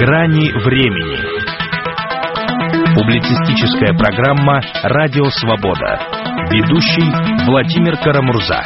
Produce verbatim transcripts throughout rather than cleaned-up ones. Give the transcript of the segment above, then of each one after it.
Грани времени. Публицистическая программа «Радио Свобода». Ведущий Владимир Карамурза.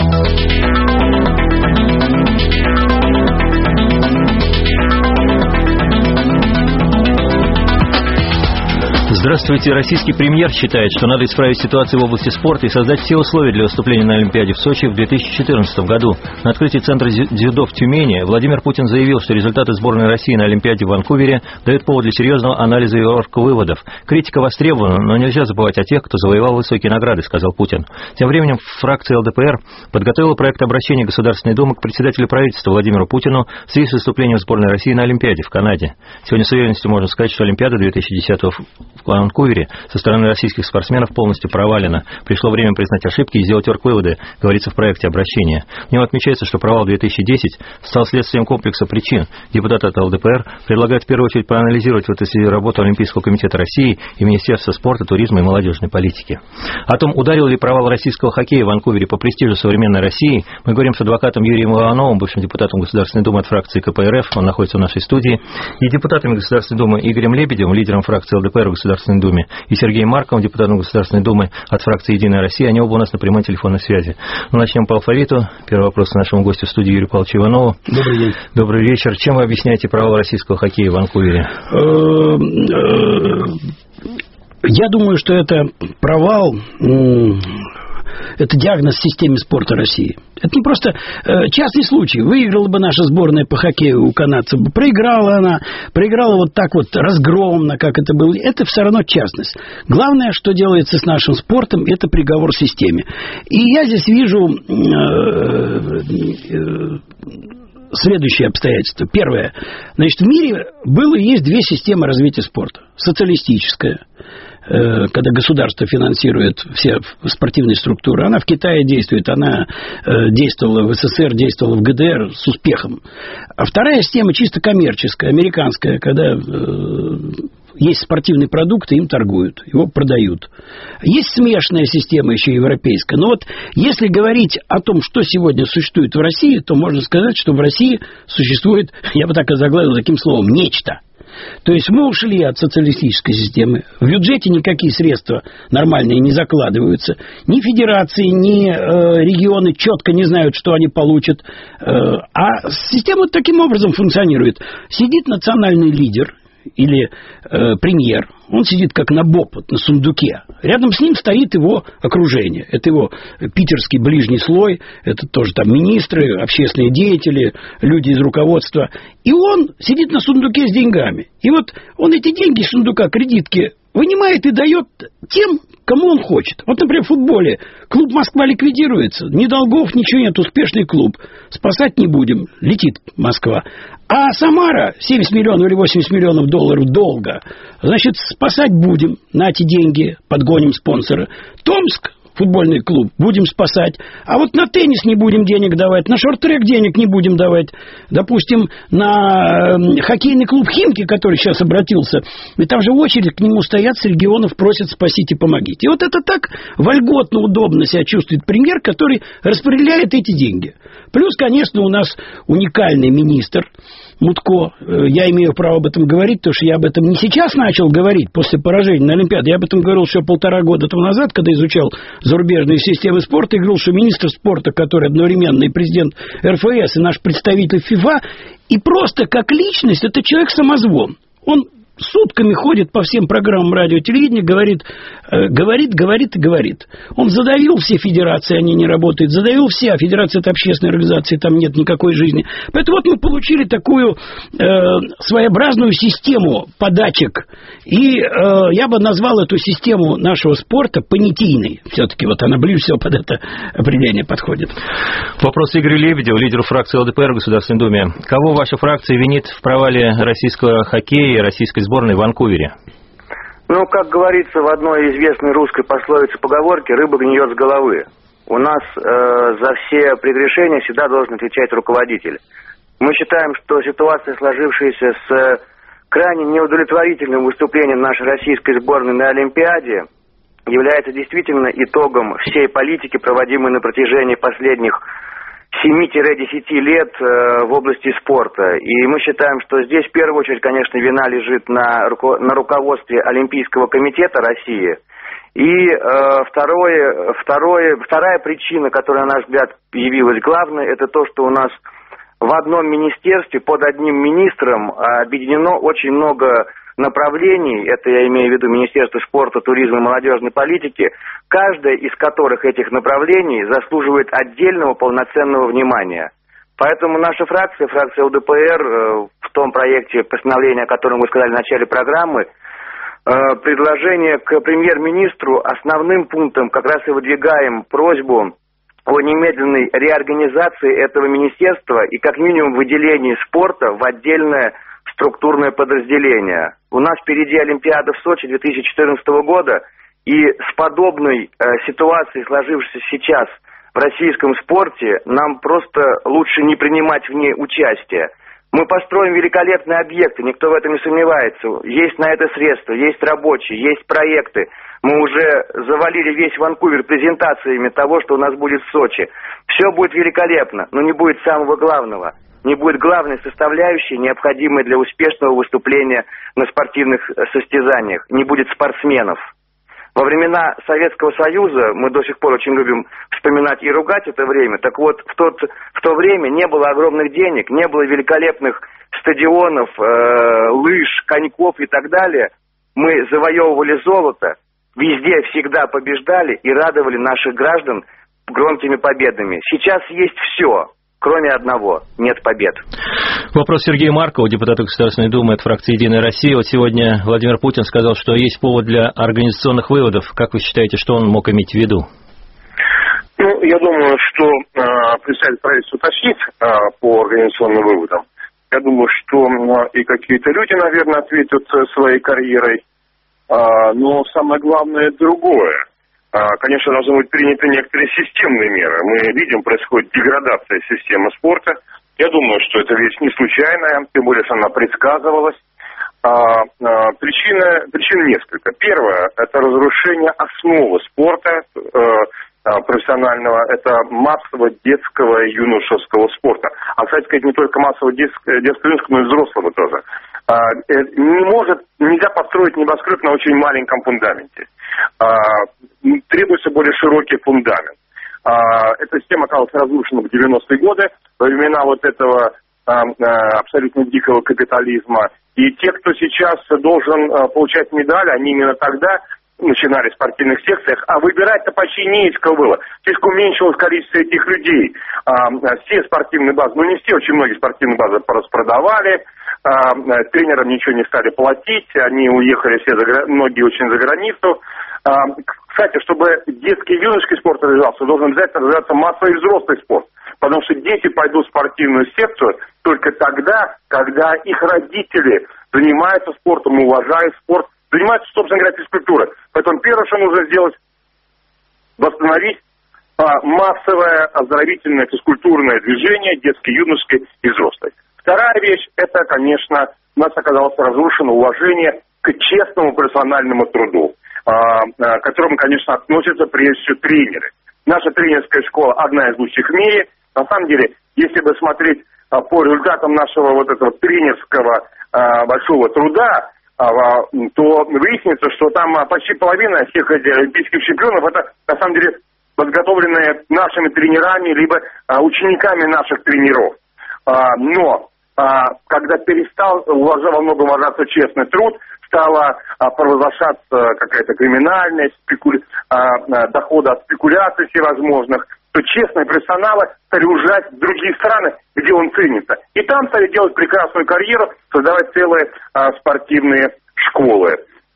Здравствуйте. Российский премьер считает, что надо исправить ситуацию в области спорта и создать все условия для выступления на Олимпиаде в Сочи в две тысячи четырнадцатом году. На открытии Центра дзюдо в Тюмени Владимир Путин заявил, что результаты сборной России на Олимпиаде в Ванкувере дают повод для серьезного анализа и орг-выводов. Критика востребована, но нельзя забывать о тех, кто завоевал высокие награды, сказал Путин. Тем временем фракция эл дэ пэ эр подготовила проект обращения Государственной Думы к председателю правительства Владимиру Путину в связи с выступлением сборной России на Олимпиаде в Канаде. Сегодня с уверенностью можно сказать, что Олимпиада две тысячи десятого в Ванкувере со стороны российских спортсменов полностью провалена. Пришло время признать ошибки и сделать орг-выводы, говорится в проекте обращения. В нем отмечается, что провал две тысячи десятого стал следствием комплекса причин. Депутаты от эл дэ пэ эр предлагают в первую очередь проанализировать в этой связи работу Олимпийского комитета России и Министерства спорта, туризма и молодежной политики. О том, ударил ли провал российского хоккея в Ванкувере по престижу современной России, мы говорим с адвокатом Юрием Ивановым, бывшим депутатом Государственной Думы от фракции ка пэ эр эф, он находится в нашей студии, и депутатами Государственной Думы Игорем Лебедевым, лидером фракции эл дэ пэ эр в Государственной Думе, и Сергеем Марковым, депутатом Государственной Думы от фракции «Единая Россия». Они оба у нас на прямой телефонной связи. Ну, начнем по алфавиту. Первый вопрос к нашему гостю в студии Юрию Павловичу Иванову. Добрый день. Добрый вечер. Чем вы объясняете провал российского хоккея в Ванкувере? Я думаю, что это провал... Это диагноз системе спорта России. Это не просто э, частный случай. Выиграла бы наша сборная по хоккею у канадцев, проиграла она, проиграла вот так вот разгромно, как это было. Это все равно частность. Главное, что делается с нашим спортом, это приговор системе. И я здесь вижу э, э, следующее обстоятельство. Первое. Значит, в мире было и есть две системы развития спорта. Социалистическая, когда государство финансирует все спортивные структуры. Она в Китае действует, она действовала в эс эс эс эр, действовала в гэ дэ эр с успехом. А вторая система чисто коммерческая, американская, когда есть спортивный продукт, и им торгуют, его продают. Есть смешанная система еще европейская. Но вот если говорить о том, что сегодня существует в России, то можно сказать, что в России существует, я бы так и заглавил таким словом, нечто. То есть мы ушли от социалистической системы. В бюджете никакие средства нормальные не закладываются. Ни федерации, ни э, регионы четко не знают, что они получат. Э, а система таким образом функционирует. Сидит национальный лидер или э, премьер, он сидит как на боб, на сундуке. Рядом с ним стоит его окружение. Это его питерский ближний слой, это тоже там министры, общественные деятели, люди из руководства. И он сидит на сундуке с деньгами. И вот он эти деньги из сундука, кредитки, вынимает и дает тем, кому он хочет. Вот, например, в футболе клуб Москва ликвидируется, ни долгов, ничего нет, успешный клуб. Спасать не будем, летит Москва. А Самара семьдесят миллионов или восемьдесят миллионов долларов долга. Значит, спасать будем, на эти деньги подгоним спонсора. Томск, футбольный клуб, будем спасать. А вот на теннис не будем денег давать, на шорт-трек денег не будем давать. Допустим, на хоккейный клуб «Химки», который сейчас обратился, и там же очередь к нему стоят с регионов, просят спасите, помогите. И вот это так вольготно, удобно себя чувствует премьер, который распределяет эти деньги. Плюс, конечно, у нас уникальный министр Мутко. Я имею право об этом говорить, потому что я об этом не сейчас начал говорить, после поражения на Олимпиаде. Я об этом говорил еще полтора года тому назад, когда изучал зарубежные системы спорта, и говорил, что министр спорта, который одновременно и президент эр эф эс, и наш представитель ФИФА, и просто как личность, это человек-самозвон. Он сутками ходит по всем программам радио и телевидения, говорит, э, говорит, говорит и говорит. Он задавил все федерации, они не работают, задавил все, а федерация — это общественная организация, там нет никакой жизни. Поэтому вот мы получили такую э, своеобразную систему подачек, и э, я бы назвал эту систему нашего спорта понятийной. Все-таки вот она ближе всего под это определение подходит. Вопрос Игорю Лебедеву, лидеру фракции эл дэ пэ эр в Государственной Думе. Кого ваша фракция винит в провале российского хоккея и российской сборной в Ванкувере? Ну, как говорится в одной известной русской пословице-поговорке, рыба гниет с головы. У нас э, за все прегрешения всегда должен отвечать руководитель. Мы считаем, что ситуация, сложившаяся с крайне неудовлетворительным выступлением нашей российской сборной на Олимпиаде, является действительно итогом всей политики, проводимой на протяжении последних семи-десяти лет в области спорта. И мы считаем, что здесь в первую очередь, конечно, вина лежит на, руко- на руководстве Олимпийского комитета России. И э, второе, второе, вторая причина, которая, на наш взгляд, явилась главной, это то, что у нас в одном министерстве под одним министром объединено очень много направлений, это я имею в виду Министерство спорта, туризма и молодежной политики, каждое из которых этих направлений заслуживает отдельного полноценного внимания. Поэтому наша фракция, фракция ЛДПР, в том проекте постановления, о котором вы сказали в начале программы, предложение к премьер-министру основным пунктом как раз и выдвигаем просьбу о немедленной реорганизации этого министерства и как минимум выделении спорта в отдельное структурное подразделение. У нас впереди Олимпиада в Сочи две тысячи четырнадцатого года, и с подобной э, ситуацией, сложившейся сейчас в российском спорте, нам просто лучше не принимать в ней участие. Мы построим великолепные объекты, никто в этом не сомневается. Есть на это средства, есть рабочие, есть проекты. Мы уже завалили весь Ванкувер презентациями того, что у нас будет в Сочи. Все будет великолепно, но не будет самого главного. Не будет главной составляющей, необходимой для успешного выступления на спортивных состязаниях. Не будет спортсменов. Во времена Советского Союза, мы до сих пор очень любим вспоминать и ругать это время, так вот, в, тот, в то время не было огромных денег, не было великолепных стадионов, э, лыж, коньков и так далее. Мы завоевывали золото, везде всегда побеждали и радовали наших граждан громкими победами. Сейчас есть все. Кроме одного, нет побед. Вопрос Сергея Маркова, депутата Государственной Думы от фракции «Единая Россия». Вот сегодня Владимир Путин сказал, что есть повод для организационных выводов. Как вы считаете, что он мог иметь в виду? Ну, я думаю, что э, представитель правительства уточнит э, по организационным выводам. Я думаю, что э, и какие-то люди, наверное, ответят своей карьерой. Э, но самое главное другое. Конечно, должны быть приняты некоторые системные меры. Мы видим, происходит деградация системы спорта. Я думаю, что это вещь не случайная, тем более, что она предсказывалась. А, а, причина, причин несколько. Первое – это разрушение основы спорта э, профессионального. Это массового детского и юношеского спорта. А, кстати сказать, не только массового детского, детского и юношеского, но и взрослого тоже. А, не может, нельзя построить небоскреб на очень маленьком фундаменте. А, требуется более широкий фундамент. А, эта система оказалась разрушена в девяностые годы, во времена вот этого а, а, абсолютно дикого капитализма. И те, кто сейчас должен а, получать медали, они именно тогда начинали в спортивных секциях, а выбирать-то почти не из кого было. Слишком уменьшилось количество этих людей. А, все спортивные базы, ну не все, очень многие спортивные базы распродавали, а, тренерам ничего не стали платить, они уехали все, за, многие очень за границу. А, кстати, чтобы детский и юношеский спорт развивался, должен обязательно развиваться массовый взрослый спорт. Потому что дети пойдут в спортивную секцию только тогда, когда их родители занимаются спортом, уважают спорт, занимаются, собственно говоря, физкультурой. Поэтому первое, что нужно сделать, восстановить а, массовое оздоровительное физкультурное движение, детское, юношеское и взрослое. Вторая вещь, это, конечно, у нас оказалось разрушено уважение к честному профессиональному труду, а, а, к которому, конечно, относятся прежде всего тренеры. Наша тренерская школа одна из лучших в мире. На самом деле, если бы смотреть а, по результатам нашего вот этого тренерского а, большого труда, а, то выяснится, что там а, почти половина всех этих олимпийских чемпионов это на самом деле подготовленные нашими тренерами либо а, учениками наших тренеров. А, но а, когда перестал уважать, во многом уважаться честный труд, стала а, провозглашаться какая-то криминальность, спекуля... а, а, доходы от спекуляций всевозможных, то честные профессионалы стали уезжать в другие страны, где он ценится. И там стали делать прекрасную карьеру, создавать целые а, спортивные школы.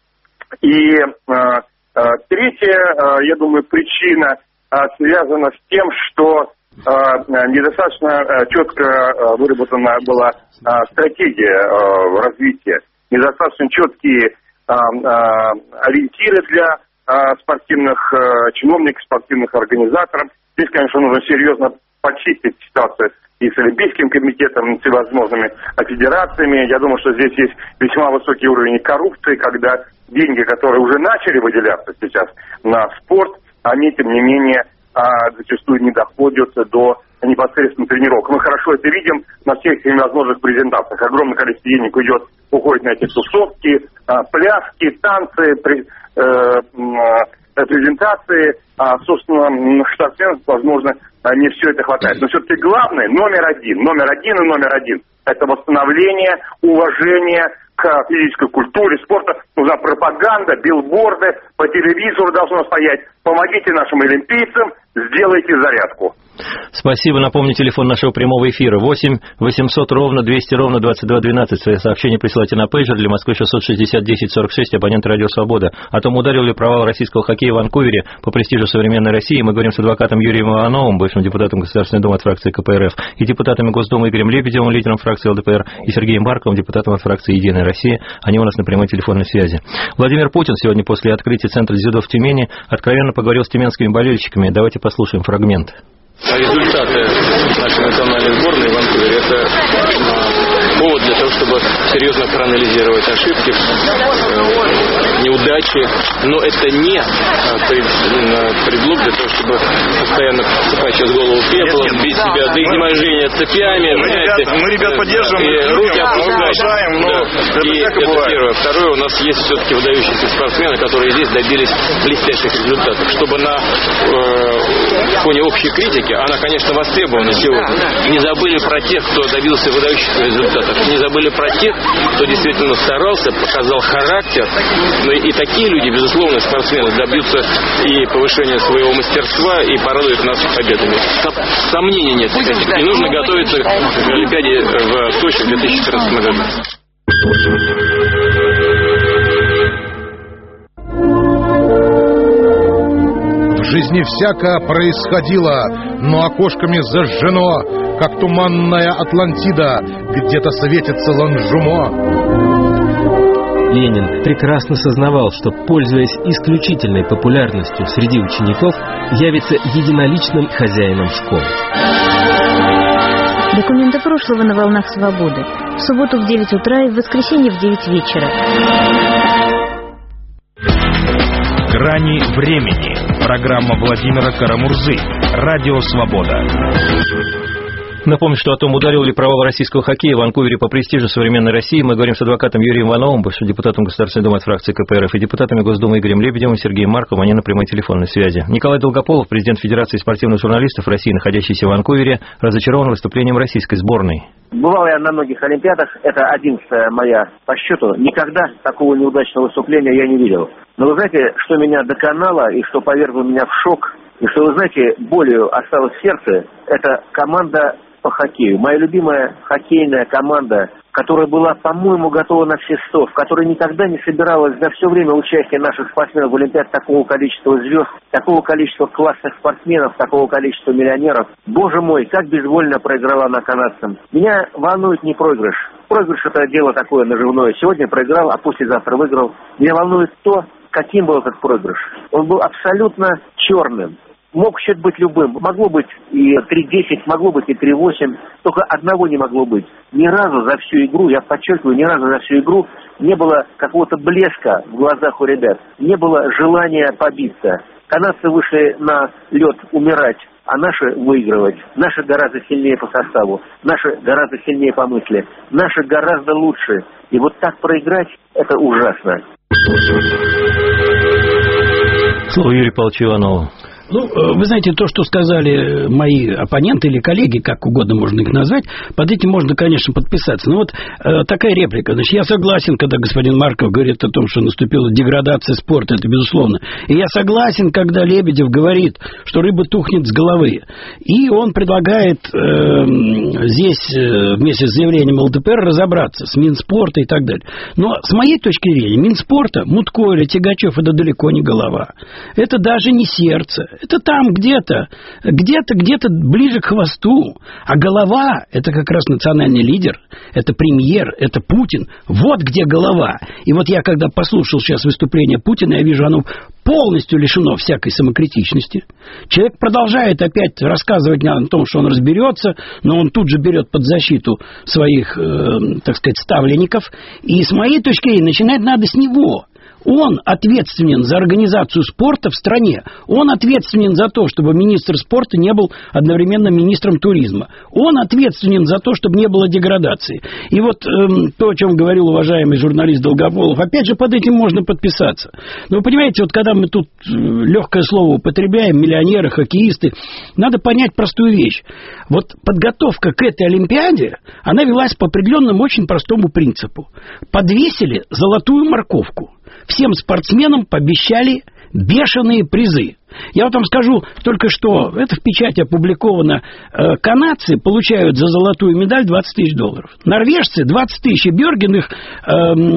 И а, а, третья, а, я думаю, причина а, связана с тем, что а, недостаточно а, четко а, выработана была а, стратегия а, развития, недостаточно четкие а, а, ориентиры для а, спортивных а, чиновников, спортивных организаторов. Здесь, конечно, нужно серьезно почистить ситуацию и с Олимпийским комитетом, и с всевозможными федерациями. Я думаю, что здесь есть весьма высокий уровень коррупции, когда деньги, которые уже начали выделяться сейчас на спорт, они, тем не менее, зачастую не доходят до непосредственно тренировок. Мы хорошо это видим на всех возможных презентациях. Огромное количество денег уйдет, уходит на эти тусовки, пляски, танцы, презентации. Собственно, спортсменов, возможно, не все это хватает. Но все-таки главное, номер один, номер один и номер один – это восстановление, уважение к физической культуре, спорта. Нужна пропаганда, билборды, по телевизору должно стоять. Помогите нашим олимпийцам, сделайте зарядку. Спасибо. Напомню, телефон нашего прямого эфира восемь восемьсот ровно двести ровно двадцать два двенадцать. Свои сообщения присылайте на пейджер для Москвы шестьсот шестьдесят десять сорок шесть, абонент Радио Свобода. О том, ударил ли провал российского хоккея в Ванкувере по престижу современной России, мы говорим с адвокатом Юрием Ивановым, бывшим депутатом Государственной Думы от фракции ка пэ эр эф, и депутатами Госдумы Игорем Лебедевым, лидером фракции эл дэ пэ эр, и Сергеем Марковым, депутатом от фракции «Единая Россия». Они у нас на прямой телефонной связи. Владимир Путин сегодня после открытия центра дзюдо в Тюмени откровенно поговорил с тюменскими болельщиками. Давайте послушаем фрагмент. Результаты нашей национальной сборной в Ванкувере – это повод для того, чтобы серьезно проанализировать ошибки, неудачи. Но это не предлог для того, чтобы постоянно посыпать сейчас голову пеплом, бить себя до изнеможения цепями. Мы, ребят, мы ребят поддерживаем, и руки опускаем, но да. И это бывает. Первое. Второе, у нас есть все-таки выдающиеся спортсмены, которые здесь добились блестящих результатов. Чтобы на э, фоне общей критики, она, конечно, востребована сегодня. Не забыли про тех, кто добился выдающихся результатов. Не забыли про тех, кто действительно старался, показал характер. Но и такие люди, безусловно, спортсмены, добьются и повышения своего мастерства, и порадуют нас победами. Сомнений нет. Не нужно готовиться к Олимпиаде в Сочи в две тысячи четырнадцатом году. В жизни всяко происходило, но окошками зажжено, как туманная Атлантида, где-то светится Ланжумо. Ленин прекрасно сознавал, что, пользуясь исключительной популярностью среди учеников, явится единоличным хозяином школы. Документы прошлого на волнах свободы. В субботу в девять утра и в воскресенье в девять вечера. Грани времени. Программа Владимира Карамурзы. Радио Свобода. Напомню, что о том, ударил ли провал российского хоккея в Ванкувере по престижу современной России, мы говорим с адвокатом Юрием Ивановым, бывшим депутатом Государственной Думы от фракции ка пэ эр эф, и депутатами Госдумы Игорем Лебедевым и Сергеем Марковым. Они на прямой телефонной связи. Николай Долгополов, президент Федерации спортивных журналистов России, находящийся в Ванкувере, разочарован выступлением российской сборной. Бывал я на многих олимпиадах, это одиннадцатая моя по счету. Никогда такого неудачного выступления я не видел. Но вы знаете, что меня доконало и что повергло меня в шок, и что, вы знаете, болью осталось в сердце, это команда по хоккею. Моя любимая хоккейная команда, которая была, по-моему, готова на все сто, в которой никогда не собиралась за все время участия наших спортсменов в Олимпиаде такого количества звезд, такого количества классных спортсменов, такого количества миллионеров. Боже мой, как безвольно проиграла она канадцам. Меня волнует не проигрыш. Проигрыш – это дело такое наживное. Сегодня проиграл, а послезавтра выиграл. Меня волнует то, каким был этот проигрыш. Он был абсолютно черным. Мог счет быть любым. Могло быть и три десять, могло быть и три восемь. Только одного не могло быть. Ни разу за всю игру, я подчеркиваю, ни разу за всю игру не было какого-то блеска в глазах у ребят. Не было желания побиться. Канадцы вышли на лед умирать, а наши выигрывать. Наши гораздо сильнее по составу. Наши гораздо сильнее по мысли. Наши гораздо лучше. И вот так проиграть – это ужасно. Слово Юрию Павловичу Иванову. Ну, вы знаете, то, что сказали мои оппоненты или коллеги, как угодно можно их назвать, под этим можно, конечно, подписаться. Но вот э, такая реплика. Значит, я согласен, когда господин Марков говорит о том, что наступила деградация спорта, это безусловно. И я согласен, когда Лебедев говорит, что рыба тухнет с головы. И он предлагает э, здесь э, вместе с заявлением эл дэ пэ эр разобраться с Минспорта и так далее. Но с моей точки зрения, Минспорта, Мутко или Тягачев, это далеко не голова. Это даже не сердце. Это там где-то, где-то, где-то ближе к хвосту. А голова – это как раз национальный лидер, это премьер, это Путин. Вот где голова. И вот я, когда послушал сейчас выступление Путина, я вижу, оно полностью лишено всякой самокритичности. Человек продолжает опять рассказывать о том, что он разберется, но он тут же берет под защиту своих, э, так сказать, ставленников. И с моей точки зрения, начинать надо с него. Он ответственен за организацию спорта в стране. Он ответственен за то, чтобы министр спорта не был одновременно министром туризма. Он ответственен за то, чтобы не было деградации. И вот эм, то, о чем говорил уважаемый журналист Долгополов, опять же, под этим можно подписаться. Но вы понимаете, вот когда мы тут э, легкое слово употребляем, миллионеры, хоккеисты, надо понять простую вещь. Вот подготовка к этой Олимпиаде, она велась по определенному очень простому принципу. Подвесили золотую морковку. Всем спортсменам пообещали бешеные призы. Я вот вам скажу только что, это в печати опубликовано, э, канадцы получают за золотую медаль двадцать тысяч долларов. Норвежцы двадцать тысяч. Бёрген, их э,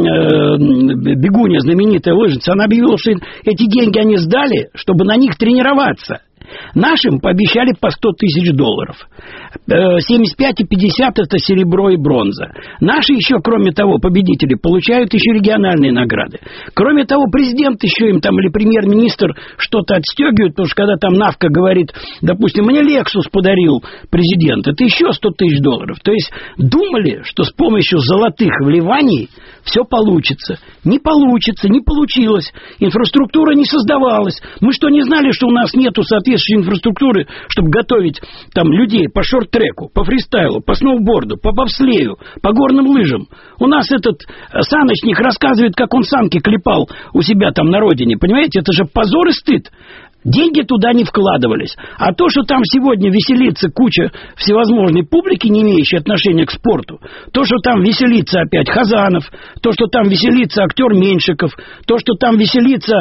э, бегунья, знаменитая лыжница, она объявила, что эти деньги они сдали, чтобы на них тренироваться. Нашим пообещали по сто тысяч долларов. семьдесят пять и пятьдесят это серебро и бронза. Наши еще, кроме того, победители получают еще региональные награды. Кроме того, президент еще им там или премьер-министр что-то отстегивает, потому что когда там Навка говорит, допустим, мне Лексус подарил президент, это еще сто тысяч долларов. То есть думали, что с помощью золотых вливаний все получится. Не получится, не получилось. Инфраструктура не создавалась. Мы что, не знали, что у нас нету соответствующей инфраструктуры, чтобы готовить там людей по шорт-треку, по фристайлу, по сноуборду, по бобслею, по горным лыжам? У нас этот саночник рассказывает, как он санки клепал у себя там на родине. Понимаете, это же позор и стыд. Деньги туда не вкладывались. А то, что там сегодня веселится куча всевозможной публики, не имеющей отношения к спорту, то, что там веселится опять Хазанов, то, что там веселится актер Меньшиков, то, что там веселится,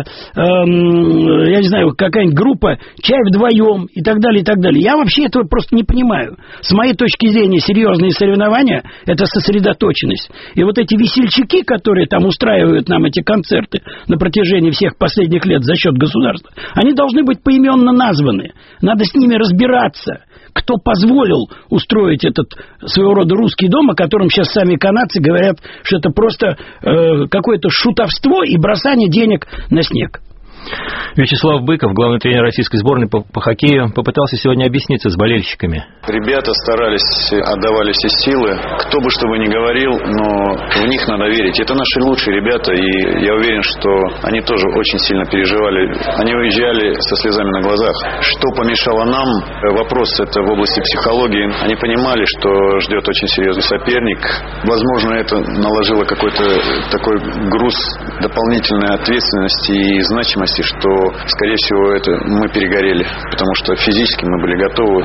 эм, я не знаю, какая-нибудь группа «Чай вдвоем» и так далее, и так далее. Я вообще этого просто не понимаю. С моей точки зрения, серьезные соревнования – это сосредоточенность. И вот эти весельчаки, которые там устраивают нам эти концерты на протяжении всех последних лет за счет государства, они должны должны быть поименно названы. Надо с ними разбираться. Кто позволил устроить этот своего рода русский дом, о котором сейчас сами канадцы говорят, что это просто э, какое-то шутовство и бросание денег на снег. Вячеслав Быков, главный тренер российской сборной по, по хоккею, попытался сегодня объясниться с болельщиками. Ребята старались, отдавали все силы. Кто бы что бы ни говорил, но в них надо верить. Это наши лучшие ребята, и я уверен, что они тоже очень сильно переживали. Они уезжали со слезами на глазах. Что помешало нам? Вопрос это в области психологии. Они понимали, что ждет очень серьезный соперник. Возможно, это наложило какой-то такой груз дополнительной ответственности и значимости, что, скорее всего, это мы перегорели, потому что физически мы были готовы.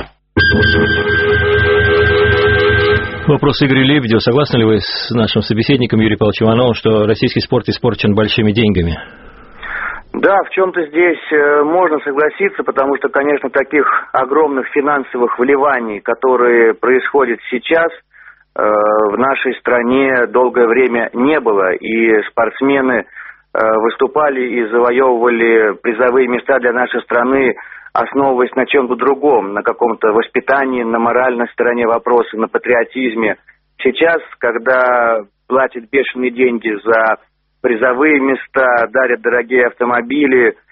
Вопрос Игоря Лебедева. Согласны ли вы с нашим собеседником Юрием Павловичем Ивановым, что российский спорт испорчен большими деньгами? Да, в чем-то здесь можно согласиться, потому что, конечно, таких огромных финансовых вливаний, которые происходят сейчас, в нашей стране долгое время не было, и спортсмены выступали и завоевывали призовые места для нашей страны, основываясь на чем-то другом, на каком-то воспитании, на моральной стороне вопроса, на патриотизме. Сейчас, когда платят бешеные деньги за призовые места, дарят дорогие автомобили, э,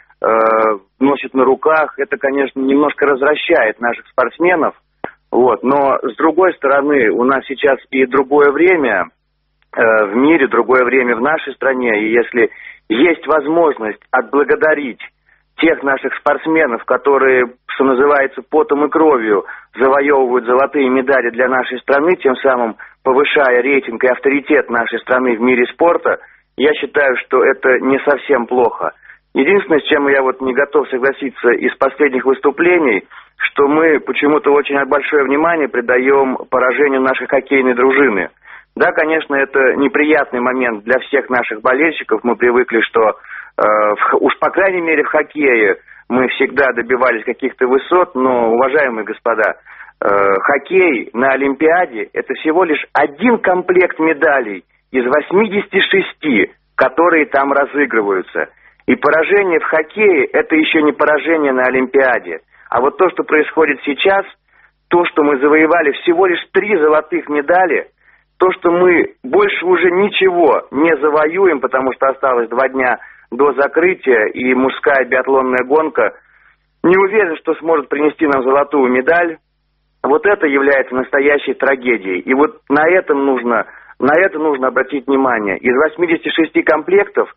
носят на руках, это, конечно, немножко развращает наших спортсменов. Вот. Но, с другой стороны, у нас сейчас и другое время э, в мире, другое время в нашей стране, и если есть возможность отблагодарить тех наших спортсменов, которые, что называется, потом и кровью завоевывают золотые медали для нашей страны, тем самым повышая рейтинг и авторитет нашей страны в мире спорта, я считаю, что это не совсем плохо. Единственное, с чем я вот не готов согласиться из последних выступлений, что мы почему-то очень большое внимание придаем поражению нашей хоккейной дружины. Да, конечно, это неприятный момент для всех наших болельщиков. Мы привыкли, что э, в, уж по крайней мере в хоккее мы всегда добивались каких-то высот, но, уважаемые господа, э, хоккей на Олимпиаде – это всего лишь один комплект медалей из восьмидесяти шести, которые там разыгрываются. И поражение в хоккее – это еще не поражение на Олимпиаде. А вот то, что происходит сейчас, то, что мы завоевали всего лишь три золотых медали – то, что мы больше уже ничего не завоюем, потому что осталось два дня до закрытия, и мужская биатлонная гонка, не уверен, что сможет принести нам золотую медаль. Вот это является настоящей трагедией. И вот на этом нужно, на это нужно обратить внимание. Из восьмидесяти шести комплектов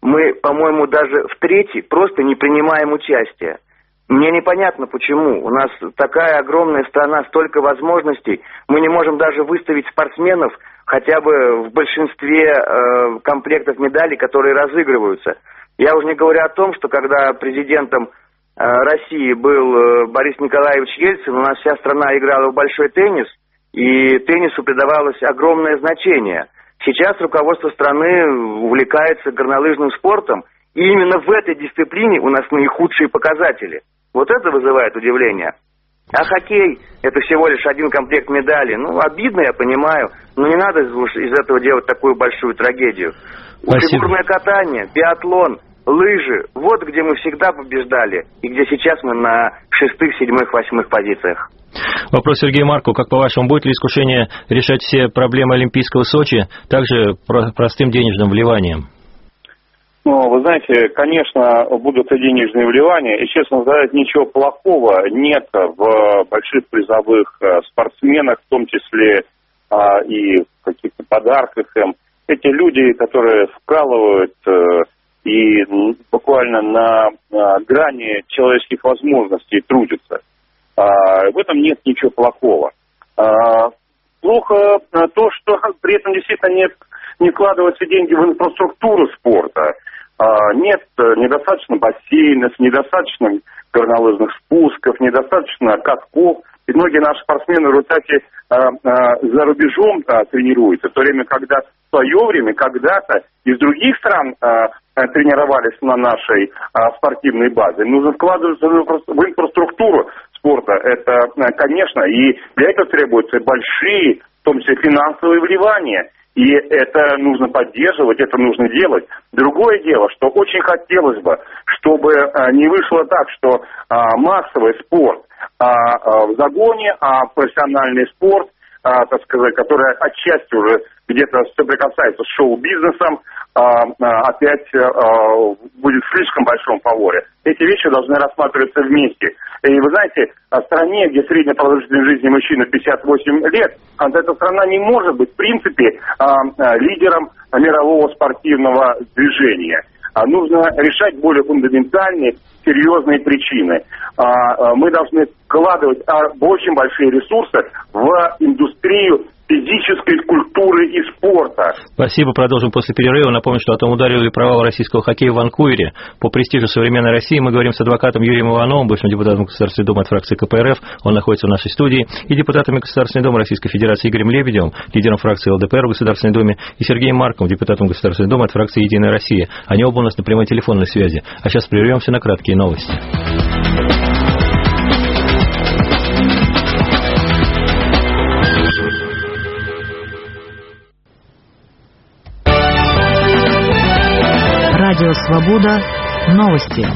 мы, по-моему, даже в третьей просто не принимаем участие. Мне непонятно, почему. У нас такая огромная страна, столько возможностей. Мы не можем даже выставить спортсменов хотя бы в большинстве э, комплектов медалей, которые разыгрываются. Я уже не говорю о том, что когда президентом э, России был э, Борис Николаевич Ельцин, у нас вся страна играла в большой теннис, и теннису придавалось огромное значение. Сейчас руководство страны увлекается горнолыжным спортом, и именно в этой дисциплине у нас наихудшие показатели. Вот это вызывает удивление. А хоккей – это всего лишь один комплект медалей. Ну, обидно, я понимаю, но не надо из этого делать такую большую трагедию. Спасибо. Фигурное катание, биатлон, лыжи – вот где мы всегда побеждали, и где сейчас мы на шестых, седьмых, восьмых позициях. Вопрос Сергею Маркову. Как по-вашему, будет ли искушение решать все проблемы Олимпийского Сочи также простым денежным вливанием? Ну, вы знаете, конечно, будут и денежные вливания, и, честно сказать, ничего плохого нет в больших призовых спортсменах, в том числе а, и в каких-то подарках им. Эти люди, которые вкалывают э, и буквально на, на грани человеческих возможностей трудятся, а, в этом нет ничего плохого. А, плохо то, что при этом действительно нет, не вкладываются деньги в инфраструктуру спорта. Нет недостаточно бассейнов, недостаточно горнолыжных спусков, недостаточно катков. И многие наши спортсмены в результате а, а, за рубежом а, тренируются, в то время, когда в свое время, когда-то из других стран а, а, тренировались на нашей а, спортивной базе. Нужно вкладываться в инфраструктуру спорта. Это, а, конечно, и для этого требуются большие, в том числе финансовые вливания. И это нужно поддерживать, это нужно делать. Другое дело, что очень хотелось бы, чтобы а, не вышло так, что а, массовый спорт а, а, в загоне, а профессиональный спорт, а, так сказать, который отчасти уже где-то соприкасается с шоу-бизнесом, а, а, опять а, будет в слишком большом фаворе. Эти вещи должны рассматриваться вместе. И вы знаете, в стране, где средняя продолжительность жизни мужчины пятьдесят восемь лет, эта страна не может быть, в принципе, лидером мирового спортивного движения. Нужно решать более фундаментальные, серьезные причины. Мы должны вкладывать очень большие ресурсы в индустрию физической культуры и спорта. Спасибо. Продолжим после перерыва. Напомню, что о том, ударил ли провал российского хоккея в Ванкувере по престижу современной России, мы говорим с адвокатом Юрием Ивановым, бывшим депутатом Государственной Думы от фракции ка пэ эр эф. Он находится в нашей студии. И депутатами Государственной Думы Российской Федерации Игорем Лебедевым, лидером фракции эл дэ пэ эр в Государственной Думе, и Сергеем Марковым, депутатом Государственной Думы от фракции Единая Россия. Они оба у нас на прямой телефонной связи. А сейчас прервемся на краткие новости. Радио «Свобода». Новости.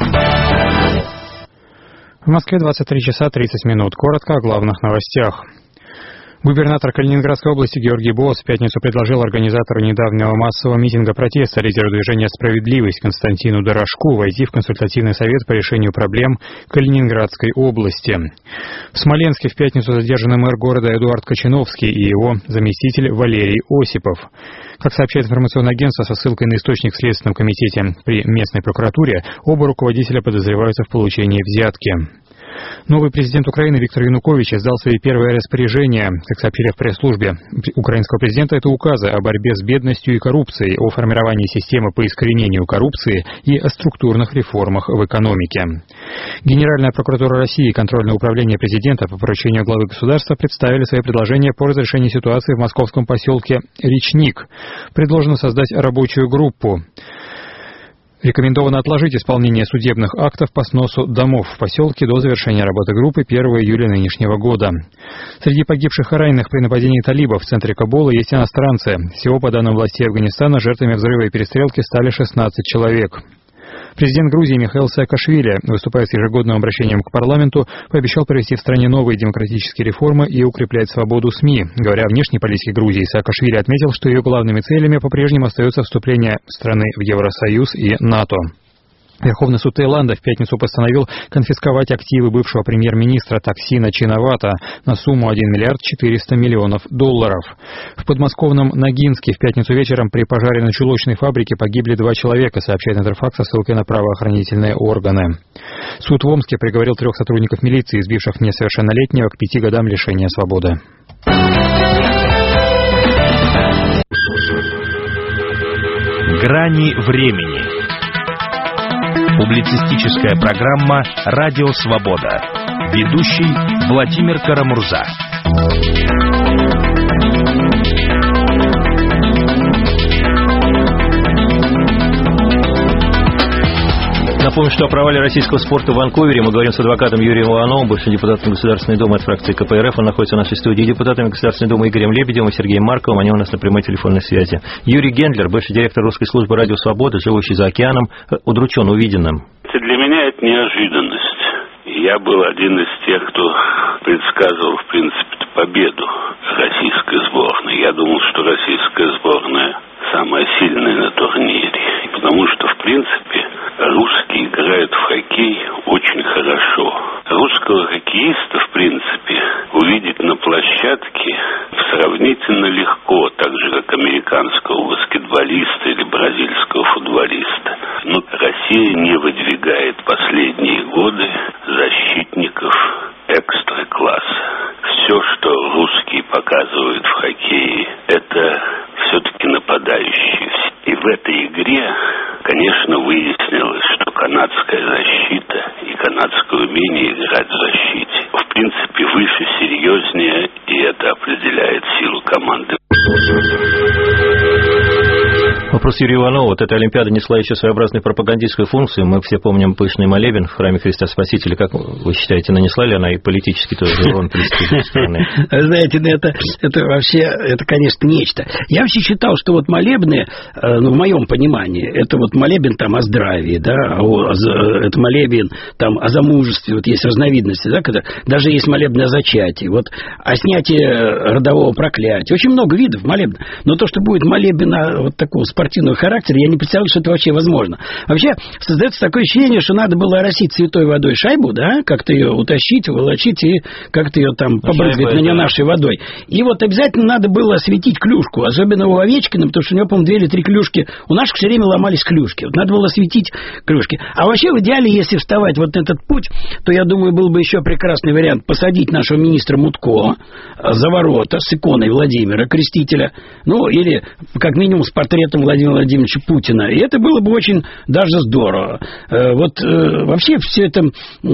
В Москве двадцать три часа тридцать минут. Коротко о главных новостях. Губернатор Калининградской области Георгий Боос в пятницу предложил организатору недавнего массового митинга протеста лидеру движения «Справедливость» Константину Дорошку войти в консультативный совет по решению проблем Калининградской области. В Смоленске в пятницу задержаны мэр города Эдуард Кочановский и его заместитель Валерий Осипов. Как сообщает информационное агентство со ссылкой на источник в Следственном комитете при местной прокуратуре, оба руководителя подозреваются в получении взятки. Новый президент Украины Виктор Янукович издал свои первые распоряжения. Как сообщили в пресс-службе украинского президента, это указы о борьбе с бедностью и коррупцией, о формировании системы по искоренению коррупции и о структурных реформах в экономике. Генеральная прокуратура России и контрольное управление президента по поручению главы государства представили свои предложения по разрешению ситуации в московском поселке Речник. Предложено создать рабочую группу. Рекомендовано отложить исполнение судебных актов по сносу домов в поселке до завершения работы группы первого июля нынешнего года. Среди погибших и раненых при нападении талибов в центре Кабула есть иностранцы. Всего, по данным властей Афганистана, жертвами взрыва и перестрелки стали шестнадцать человек. Президент Грузии Михаил Саакашвили, выступая с ежегодным обращением к парламенту, пообещал провести в стране новые демократические реформы и укреплять свободу СМИ. Говоря о внешней политике Грузии, Саакашвили отметил, что ее главными целями по-прежнему остается вступление страны в Евросоюз и НАТО. Верховный суд Таиланда в пятницу постановил конфисковать активы бывшего премьер-министра Таксина Чинавата на сумму один миллиард четыреста миллионов долларов. В подмосковном Ногинске в пятницу вечером при пожаре на чулочной фабрике погибли два человека, сообщает Интерфакс со ссылкой на правоохранительные органы. Суд в Омске приговорил трех сотрудников милиции, избивших несовершеннолетнего, к пяти годам лишения свободы. Грани времени. Публицистическая программа «Радио Свобода». Ведущий Владимир Карамурза. Напомню, что о провале российского спорта в Ванкувере мы говорим с адвокатом Юрием Ивановым, бывшим депутатом Государственной Думы от фракции ка пэ эр эф. Он находится в нашей студии, депутатами Государственной Думы Игорем Лебедевым и Сергеем Марковым. Они у нас на прямой телефонной связи. Юрий Гендлер, бывший директор русской службы «Радио Свобода», живущий за океаном, удручен увиденным. Для меня это неожиданность. Я был один из тех, кто предсказывал, в принципе, победу российской сборной. Я думал, что российская сборная самая сильная на турнире. Потому что, в принципе, русские играют в хоккей очень хорошо. Русского хоккеиста, в принципе, увидеть на площадке сравнительно легко, так же, как американского баскетболиста или бразильского футболиста. Но Россия не выдвигает последние годы защитников экстра-класса. Все, что русские показывают в хоккее, это все-таки нападающие. И в этой игре, конечно, выяснилось, что канадская защита и канадское умение играть в защите, в принципе, выше, серьезнее, и это определяет силу команды. Вопрос Юрия Иванова. Вот эта Олимпиада несла еще своеобразную пропагандистскую функцию. Мы все помним пышный молебен в храме Христа Спасителя. Как вы считаете, нанесла ли она и политически тоже урон палестинской страны? Знаете, это, это вообще, это, конечно, нечто. Я вообще считал, что вот молебны, ну, в моем понимании, это вот молебен там о здравии, да, это молебен там о замужестве, вот есть разновидности, да, когда даже есть молебны о зачатии, вот о снятии родового проклятия. Очень много видов молебна. Но то, что будет молебен вот такого спортивного характера, я не представляю, что это вообще возможно. Вообще, создается такое ощущение, что надо было оросить святой водой шайбу, да, как-то ее утащить, волочить и как-то ее там побрызгать на нее нашей водой. И вот обязательно надо было осветить клюшку, особенно у Овечкина, потому что у него, по-моему, две или три клюшки. У наших все время ломались клюшки. Вот надо было осветить клюшки. А вообще, в идеале, если вставать вот на этот путь, то, я думаю, был бы еще прекрасный вариант посадить нашего министра Мутко за ворота с иконой Владимира Крестителя, ну, или, как минимум, с портретом Владимира Владимировича Путина. И это было бы очень даже здорово. Вот вообще все это,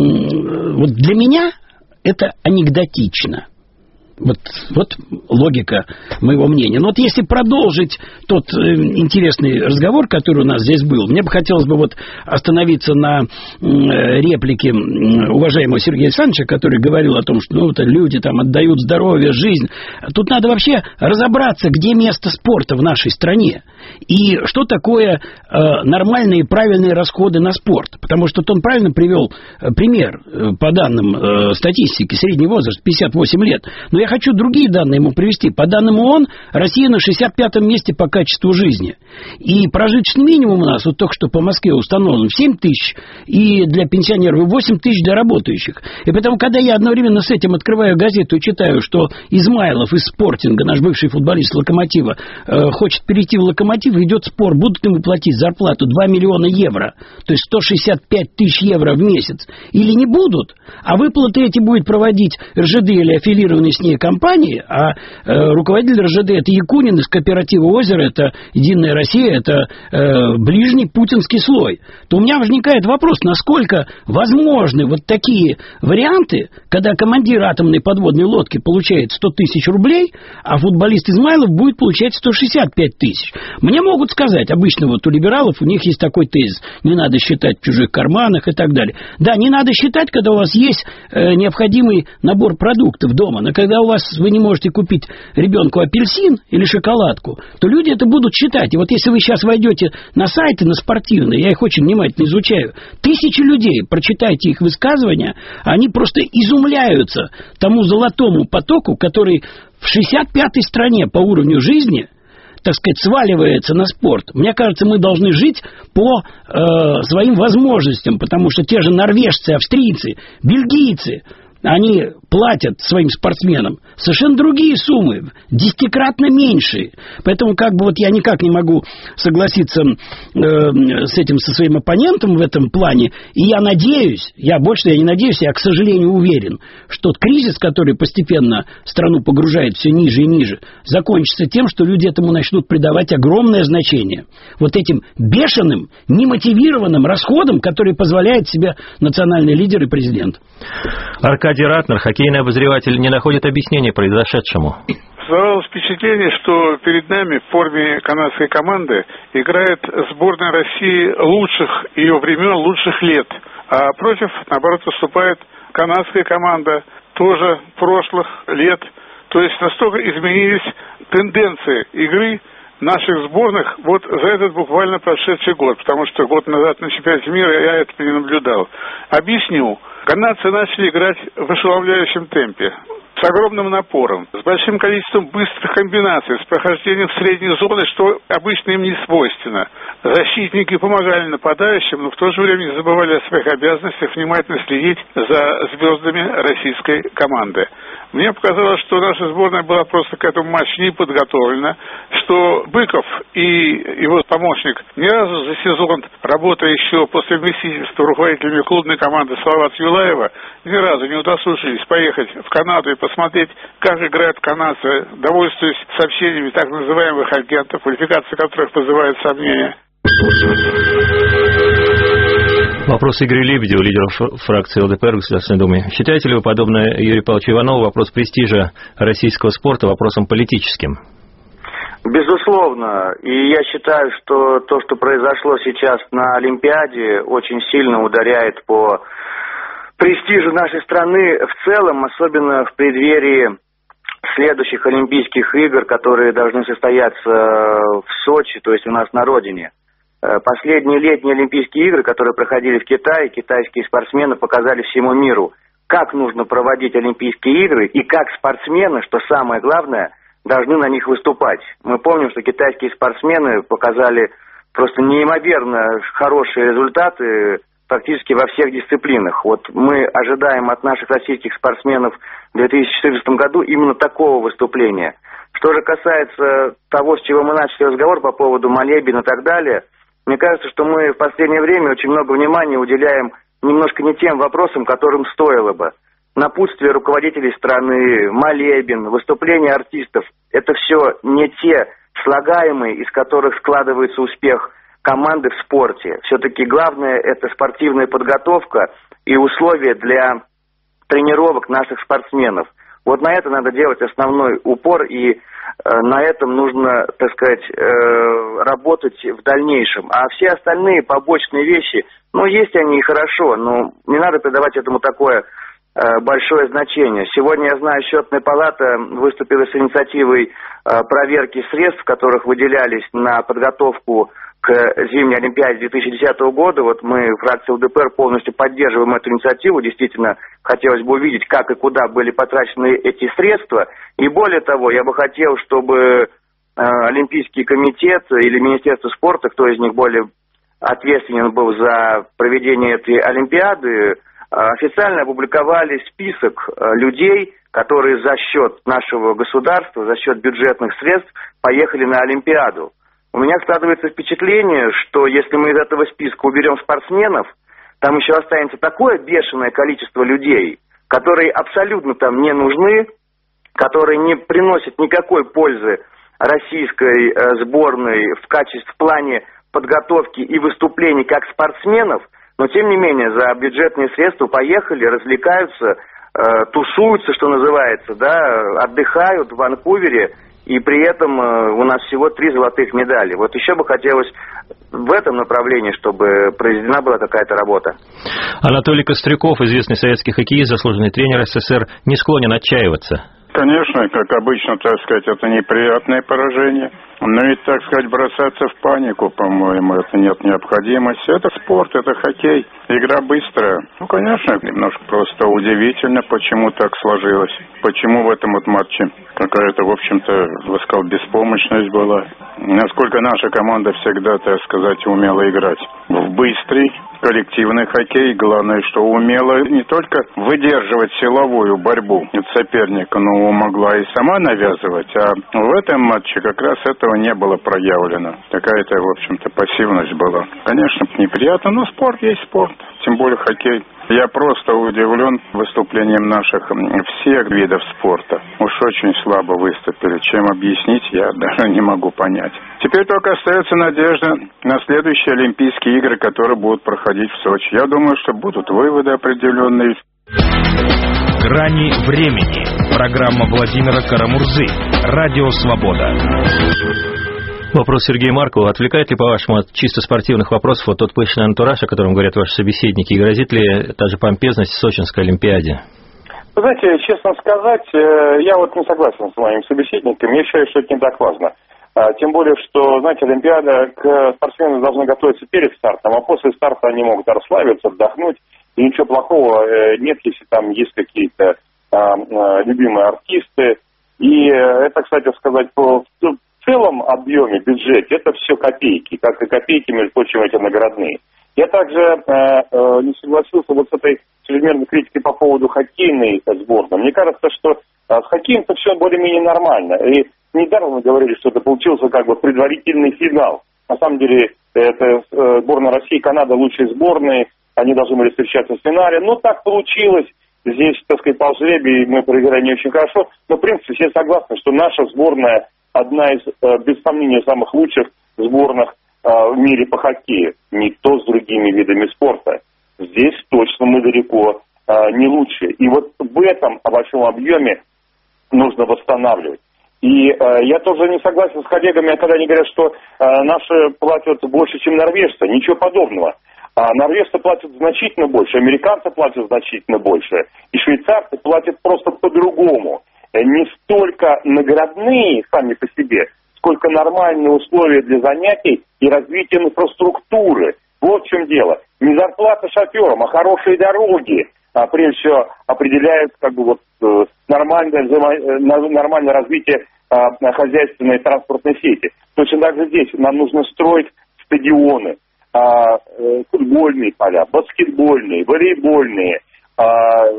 вот для меня это анекдотично. Вот, вот логика моего мнения. Но вот если продолжить тот э, интересный разговор, который у нас здесь был, мне бы хотелось бы вот остановиться на э, реплике э, уважаемого Сергея Александровича, который говорил о том, что ну, вот, люди там отдают здоровье, жизнь. Тут надо вообще разобраться, где место спорта в нашей стране. И что такое э, нормальные и правильные расходы на спорт. Потому что он правильно привел э, пример э, по данным э, статистики. Средний возраст пятьдесят восемь лет. Но я хочу другие данные ему привести. По данным ООН, Россия на шестьдесят пятом месте по качеству жизни. И прожиточный минимум у нас, вот только что по Москве установлен, в семь тысяч, и для пенсионеров восемь тысяч для работающих. И поэтому, когда я одновременно с этим открываю газету и читаю, что Измайлов из Спортинга, наш бывший футболист Локомотива, э, хочет перейти в Локомотив, идет спор, будут ему платить зарплату два миллиона евро, то есть сто шестьдесят пять тысяч евро в месяц, или не будут, а выплаты эти будет проводить эр жэ дэ или аффилированные с ней компании, а э, руководитель эр жэ дэ это Якунин из кооператива «Озеро», это «Единая Россия», это э, ближний путинский слой, то у меня возникает вопрос, насколько возможны вот такие варианты, когда командир атомной подводной лодки получает сто тысяч рублей, а футболист Измайлов будет получать сто шестьдесят пять тысяч. Мне могут сказать, обычно вот у либералов у них есть такой тезис, не надо считать в чужих карманах и так далее. Да, не надо считать, когда у вас есть э, необходимый набор продуктов дома, но когда у вас вы не можете купить ребенку апельсин или шоколадку, то люди это будут считать. И вот если вы сейчас войдете на сайты, на спортивные, я их очень внимательно изучаю, тысячи людей, прочитайте их высказывания, они просто изумляются тому золотому потоку, который в шестьдесят пятой стране по уровню жизни, так сказать, сваливается на спорт. Мне кажется, мы должны жить по э, своим возможностям, потому что те же норвежцы, австрийцы, бельгийцы, они платят своим спортсменам совершенно другие суммы, десятикратно меньшие. Поэтому как бы вот я никак не могу согласиться э, с этим, со своим оппонентом в этом плане. И я надеюсь, я больше я не надеюсь, я, к сожалению, уверен, что кризис, который постепенно страну погружает все ниже и ниже, закончится тем, что люди этому начнут придавать огромное значение. Вот этим бешеным, немотивированным расходам, которые позволяет себе национальный лидер и президент. Аркадий Ратнер, хоккейный обозреватель, не находит объяснения произошедшему. Создавалось впечатление, что перед нами в форме канадской команды играет сборная России лучших ее времен, лучших лет. А против, наоборот, выступает канадская команда тоже прошлых лет. То есть настолько изменились тенденции игры наших сборных вот за этот буквально прошедший год. Потому что год назад на чемпионате мира я это не наблюдал. Объясню. Канадцы начали играть в ошеломляющем темпе, с огромным напором, с большим количеством быстрых комбинаций, с прохождением в средней зоны, что обычно им не свойственно. Защитники помогали нападающим, но в то же время не забывали о своих обязанностях внимательно следить за звездами российской команды. Мне показалось, что наша сборная была просто к этому матчу не подготовлена, что Быков и его помощник ни разу за сезон, работая еще по совместительству руководителями клубной команды Салавата Юлаева, ни разу не удосужились поехать в Канаду и посмотреть, как играют канадцы, довольствуясь сообщениями так называемых агентов, квалификация которых вызывает сомнения. Вопрос Игоря Лебедева, лидера фракции ЛДПР в Государственной Думе. Считаете ли вы, подобно Юрию Павловичу Иванову, вопрос престижа российского спорта вопросом политическим? Безусловно. И я считаю, что то, что произошло сейчас на Олимпиаде, очень сильно ударяет по престижу нашей страны в целом, особенно в преддверии следующих Олимпийских игр, которые должны состояться в Сочи, то есть у нас на родине. Последние летние Олимпийские игры, которые проходили в Китае, китайские спортсмены показали всему миру, как нужно проводить Олимпийские игры и как спортсмены, что самое главное, должны на них выступать. Мы помним, что китайские спортсмены показали просто неимоверно хорошие результаты практически во всех дисциплинах. Вот мы ожидаем от наших российских спортсменов в две тысячи четырнадцатом году именно такого выступления. Что же касается того, с чего мы начали разговор по поводу молебен и так далее, мне кажется, что мы в последнее время очень много внимания уделяем немножко не тем вопросам, которым стоило бы. Напутствие руководителей страны, молебен, выступления артистов – это все не те слагаемые, из которых складывается успех команды в спорте. Все-таки главное – это спортивная подготовка и условия для тренировок наших спортсменов. Вот на это надо делать основной упор, и э, на этом нужно, так сказать, э, работать в дальнейшем. А все остальные побочные вещи, ну, есть они и хорошо, но не надо придавать этому такое э, большое значение. Сегодня, я знаю, Счетная палата выступила с инициативой э, проверки средств, которых выделялись на подготовку к зимней Олимпиаде две тысячи десятого года. Вот мы, фракция ЛДПР, полностью поддерживаем эту инициативу. Действительно, хотелось бы увидеть, как и куда были потрачены эти средства. И более того, я бы хотел, чтобы э, Олимпийский комитет или Министерство спорта, кто из них более ответственен был за проведение этой Олимпиады, э, официально опубликовали список э, людей, которые за счет нашего государства, за счет бюджетных средств поехали на Олимпиаду. У меня складывается впечатление, что если мы из этого списка уберем спортсменов, там еще останется такое бешеное количество людей, которые абсолютно там не нужны, которые не приносят никакой пользы российской э, сборной в качестве, в плане подготовки и выступлений как спортсменов, но тем не менее за бюджетные средства поехали, развлекаются, э, тусуются, что называется, да, отдыхают в Ванкувере. И при этом э, у нас всего три золотых медали. Вот еще бы хотелось в этом направлении, чтобы произведена была какая-то работа. Анатолий Кострюков, известный советский хоккеист, заслуженный тренер СССР, не склонен отчаиваться. Конечно, как обычно, так сказать, это неприятное поражение. Но и, так сказать, бросаться в панику, по-моему, это нет необходимости. Это спорт, это хоккей, игра быстрая. Ну, конечно, немножко просто удивительно, почему так сложилось. Почему в этом вот матче какая-то, в общем-то, я сказал, беспомощность была. Насколько наша команда всегда, так сказать, умела играть в быстрый коллективный хоккей. Главное, что умела не только выдерживать силовую борьбу от соперника, но могла и сама навязывать. А в этом матче как раз этого не было проявлено. Такая-то, в общем-то, пассивность была. Конечно, неприятно, но спорт есть спорт. Тем более хоккей. Я просто удивлен выступлением наших всех видов спорта. Уж очень слабо выступили. Чем объяснить, я даже не могу понять. Теперь только остается надежда на следующие Олимпийские игры, которые будут проходить в Сочи. Я думаю, что будут выводы определенные. Грани времени. Программа Владимира Карамурзы. Радио «Свобода». Вопрос Сергея Маркова. Отвлекает ли, по-вашему, от чисто спортивных вопросов вот тот пышный антураж, о котором говорят ваши собеседники, и грозит ли та же помпезность в Сочинской Олимпиаде? Вы знаете, честно сказать, я вот не согласен с моим собеседником. Я считаю, что это не так важно. Тем более, что, знаете, Олимпиада, к спортсменам должны готовиться перед стартом, а после старта они могут расслабиться, отдохнуть. И ничего плохого нет, если там есть какие-то любимые артисты. И это, кстати сказать, по... В целом объеме, бюджете, это все копейки, как и копейки, между прочим, эти наградные. Я также э, э, не согласился вот с этой чрезмерной критикой по поводу хоккейной сборной. Мне кажется, что э, с хоккеем-то все более-менее нормально. И недаром мы говорили, что это получился как бы предварительный финал. На самом деле, это э, сборная России и Канада лучшие сборные, они должны были встречаться в финале. Но так получилось. Здесь, так сказать, по жребию мы проиграли не очень хорошо. Но, в принципе, все согласны, что наша сборная одна из, без сомнения, самых лучших сборных в мире по хоккею. Не то с другими видами спорта. Здесь точно мы далеко не лучшие. И вот в этом большом объеме нужно восстанавливать. И я тоже не согласен с коллегами, когда они говорят, что наши платят больше, чем норвежцы. Ничего подобного. А норвежцы платят значительно больше, американцы платят значительно больше. И швейцарцы платят просто по-другому. Не столько наградные сами по себе, сколько нормальные условия для занятий и развития инфраструктуры. Вот в чем дело. Не зарплата шоферам, а хорошие дороги, а, прежде всего, определяют как бы, вот, нормальное, нормальное развитие а, хозяйственной транспортной сети. Точно так же здесь нам нужно строить стадионы, а, футбольные поля, баскетбольные, волейбольные, а,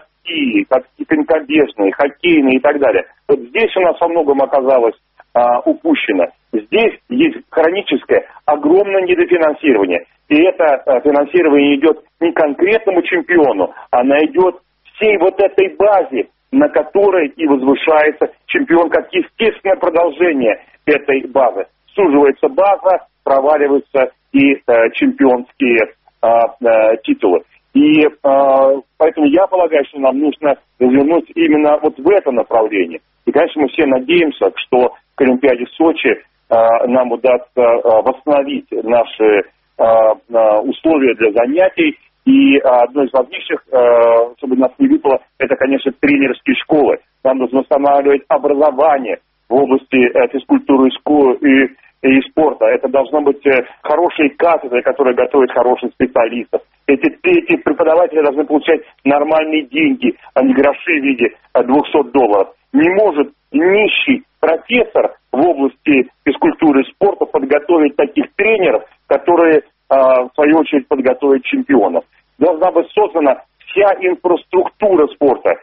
катки, конькобежные, хоккейные и так далее. Вот здесь у нас во многом оказалось а, упущено. Здесь есть хроническое огромное недофинансирование. И это а, финансирование идет не конкретному чемпиону, оно идет всей вот этой базе, на которой и возвышается чемпион, как естественное продолжение этой базы. Суживается база, проваливаются и а, чемпионские а, а, титулы. И э, поэтому я полагаю, что нам нужно развернуть именно вот в это направление. И, конечно, мы все надеемся, что к Олимпиаде в Сочи э, нам удастся э, восстановить наши э, э, условия для занятий. И э, одно из важнейших, э, чтобы нас не выпало, это, конечно, тренерские школы. Нам нужно восстанавливать образование в области э, физкультуры и, и спорта. Это должны быть хорошие кафедры, которые готовят хороших специалистов. Эти, эти преподаватели должны получать нормальные деньги, а не гроши в виде двухсот долларов. Не может нищий профессор в области физкультуры и спорта подготовить таких тренеров, которые, в свою очередь, подготовят чемпионов. Должна быть создана вся инфраструктура спорта.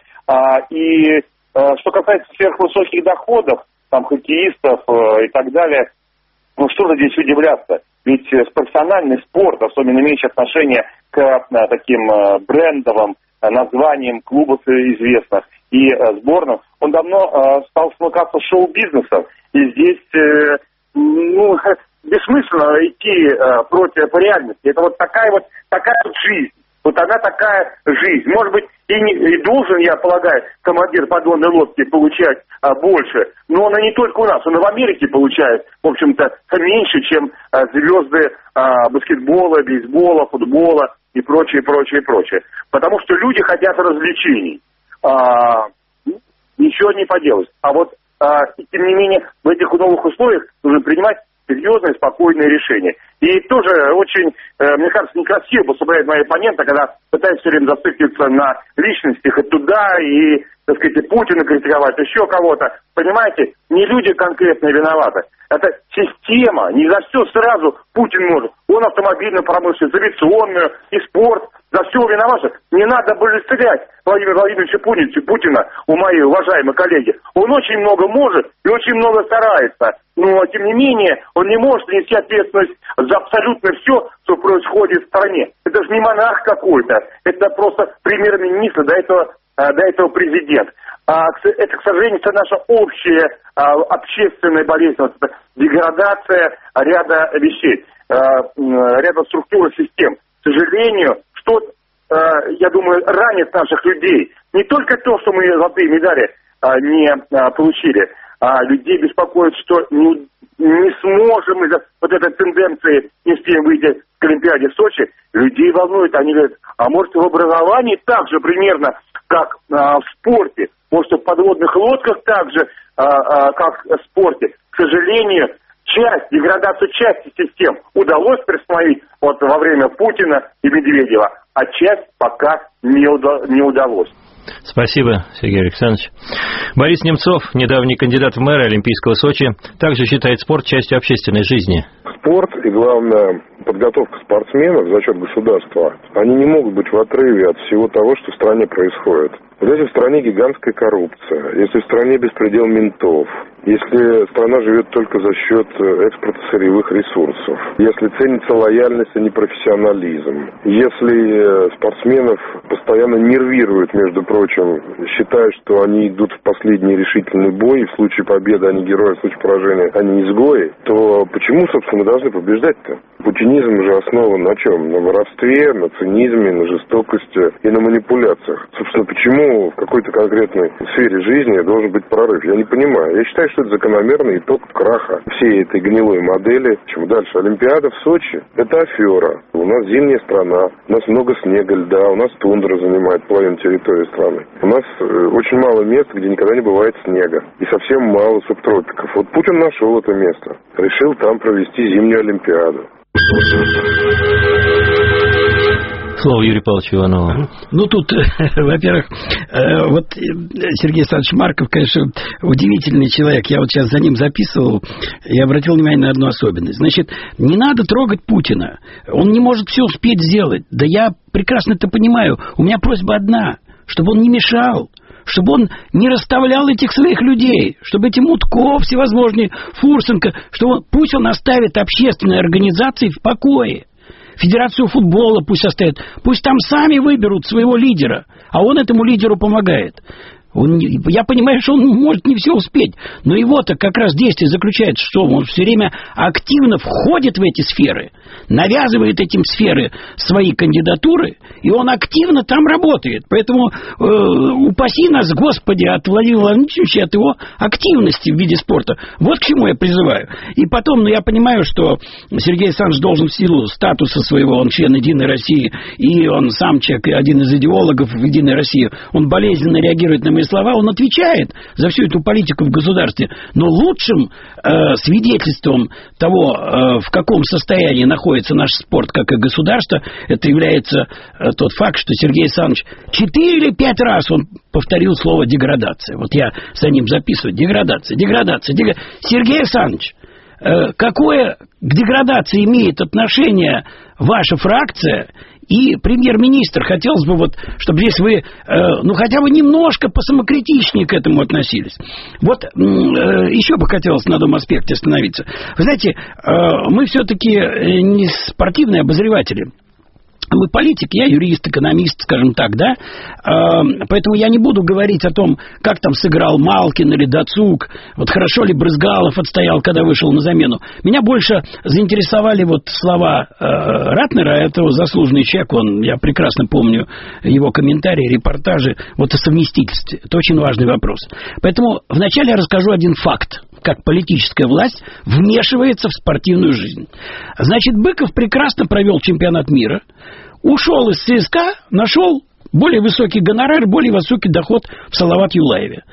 И что касается сверхвысоких доходов, там, хоккеистов и так далее, ну что же здесь удивляться? Ведь профессиональный спорт, особенно имеющий отношение к а, таким а, брендовым а, названиям клубов известных и а, сборным, он давно а, стал смыкаться с шоу-бизнесом. И здесь э, ну, бессмысленно идти а, против реальности. Это вот такая вот такая вот жизнь. Вот она такая жизнь. Может быть, и, не, и должен, я полагаю, командир подводной лодки получать а, больше. Но он и не только у нас, он и в Америке получает, в общем-то, меньше, чем а, звезды а, баскетбола, бейсбола, футбола и прочее, прочее, прочее. Потому что люди хотят развлечений. А, ничего не поделать. А вот, а, тем не менее, в этих новых условиях нужно принимать серьезные, спокойные решения. И тоже очень, э, мне кажется, некрасиво поступает мои оппоненты, когда пытаются все время зацикливаться на личностях и туда, и, так сказать, и Путина критиковать, еще кого-то. Понимаете, не люди конкретно виноваты. Это система, не за все сразу Путин может. Он автомобильную промышленность, авиационную и спорт, за все виноват. Не надо было стрелять Владимира Владимировича Путина, у моей уважаемой коллеги. Он очень много может и очень много старается. Но, тем не менее, он не может нести ответственность за абсолютно все, что происходит в стране. Это же не монарх какой-то. Это просто премьер-министр, до этого, до этого президент. А это, к сожалению, это наша общая а, общественная болезнь, вот это деградация ряда вещей, а, ряда структур и систем. К сожалению, что, а, я думаю, ранит наших людей. Не только то, что мы золотые медали а, не а, получили, а людей беспокоит, что не, не сможем из-за вот этой тенденции не успеем выйти к Олимпиаде в Сочи. Людей волнует, они говорят, а может в образовании так же примерно, как а, в спорте. Может, в подводных лодках так же, а, а, как в спорте. К сожалению, часть, деградацию части систем удалось приостановить вот во время Путина и Медведева, а часть пока не, уда- не удалось. Спасибо, Сергей Александрович. Борис Немцов, недавний кандидат в мэры Олимпийского Сочи, также считает спорт частью общественной жизни. Спорт и, главное, подготовка спортсменов за счет государства, они не могут быть в отрыве от всего того, что в стране происходит. Вот если в стране гигантская коррупция, если в стране беспредел ментов, если страна живет только за счет экспорта сырьевых ресурсов, если ценится лояльность, а не профессионализм, если спортсменов постоянно нервируют, между прочим, считая, что они идут в последний решительный бой, и в случае победы они герои, в случае поражения они изгои, то почему, собственно, мы должны побеждать-то? Путинизм же основан на чем? На воровстве, на цинизме, на жестокости и на манипуляциях. Собственно, почему в какой-то конкретной сфере жизни должен быть прорыв? Я не понимаю. Я считаю, что это закономерный итог краха всей этой гнилой модели. Чем дальше? Олимпиада в Сочи – это афера. У нас зимняя страна, у нас много снега, льда, у нас тундра занимает половину территории страны. У нас очень мало мест, где никогда не бывает снега. И совсем мало субтропиков. Вот Путин нашел это место. Решил там провести зимнюю Олимпиаду. Слово Юрию Павловичу Иванову. Ну, тут, во-первых, вот Сергей Александрович Марков, конечно, удивительный человек. Я вот сейчас за ним записывал и обратил внимание на одну особенность. Значит, не надо трогать Путина. Он не может все успеть сделать. Да я прекрасно это понимаю. У меня просьба одна, чтобы он не мешал. Чтобы он не расставлял этих своих людей, чтобы эти Мутков, всевозможные, Фурсенко, что он, пусть он оставит общественные организации в покое. Федерацию футбола пусть оставит. Пусть там сами выберут своего лидера, а он этому лидеру помогает. Он, я понимаю, что он может не все успеть, но его-то как раз действие заключается, что он все время активно входит в эти сферы, навязывает этим сферы свои кандидатуры, и он активно там работает. Поэтому э, упаси нас, Господи, от Владимира Владимировича, от его активности в виде спорта. Вот к чему я призываю. И потом, ну, я понимаю, что Сергей Александрович должен в силу статуса своего, он член «Единой России», и он сам человек, один из идеологов «Единой России», он болезненно реагирует на мои слова, он отвечает за всю эту политику в государстве. Но лучшим э, свидетельством того, э, в каком состоянии находится наш спорт, как и государство, это является э, тот факт, что Сергей Александрович четыре или пять раз он повторил слово «деградация». Вот я за ним записываю. Деградация, деградация, деградация. Сергей Александрович, э, какое к деградации имеет отношение ваша фракция и премьер-министр? Хотелось бы, вот, чтобы здесь вы, э, ну, хотя бы немножко посамокритичнее к этому относились. Вот э, еще бы хотелось на одном аспекте остановиться. Вы знаете, э, мы все-таки не спортивные обозреватели. Вы политик, я юрист, экономист, скажем так, да? Поэтому я не буду говорить о том, как там сыграл Малкин или Дацук, вот хорошо ли Брызгалов отстоял, когда вышел на замену. Меня больше заинтересовали вот слова Ратнера, это заслуженный человек, он, я прекрасно помню его комментарии, репортажи, вот о совместительстве. Это очень важный вопрос. Поэтому вначале я расскажу один факт, как политическая власть вмешивается в спортивную жизнь. Значит, Быков прекрасно провел чемпионат мира, ушел из ЦСКА, нашел более высокий гонорар, более высокий доход в Салават Юлаеве.